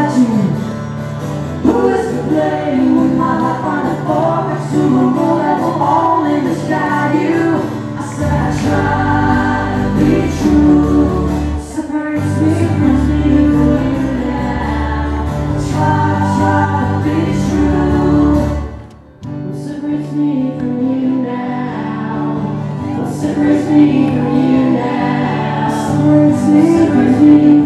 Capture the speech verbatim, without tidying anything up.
without you? Who is to blame when my life on a fork to a roll that will fall in the sky? You, I said I try to be true. Separates me from you now. Try, try to be true. What separates me from you now? What separates me from you now? What separates me from you?